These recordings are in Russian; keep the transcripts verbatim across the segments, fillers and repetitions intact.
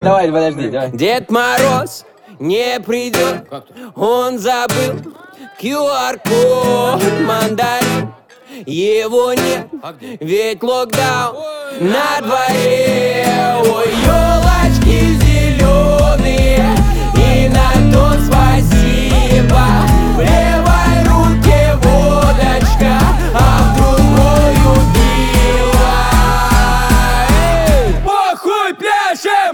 Давай, подожди, давай. Дед Мороз не придет, он забыл ку ар код мандарин. Его нет, ведь локдаун на дворе. Ой, елочки зеленые, и на то спасибо. В левой руке водочка, а в другой убила. Эй! Похуй пляшем!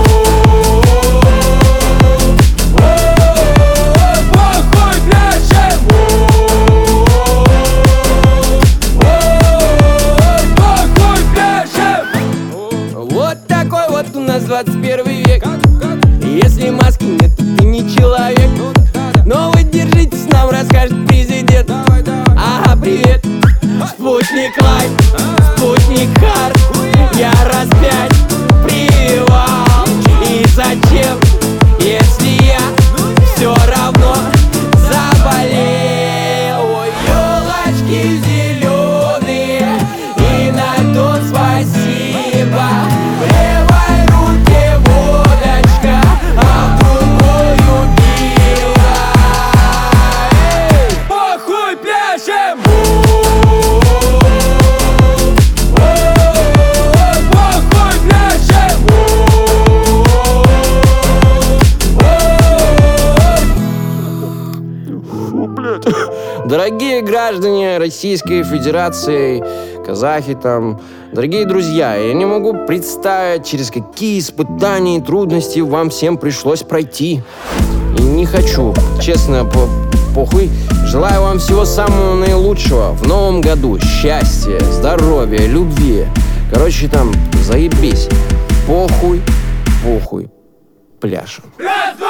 У нас двадцать первый век. Если маски нет, то ты не человек. Но вы держитесь, нам расскажет президент. Ага, привет. Спутник Лайт, спутник Хард. Я раз пять прививал. И зачем, если я все равно заболел? Ой, елочки зеленые, и на то спасибо. Дорогие граждане Российской Федерации, казахи там, дорогие друзья, я не могу представить, через какие испытания и трудности вам всем пришлось пройти. И не хочу, честно, по похуй. Желаю вам всего самого наилучшего в новом году. Счастья, здоровья, любви. Короче, там, заебись. Похуй, похуй, пляшем.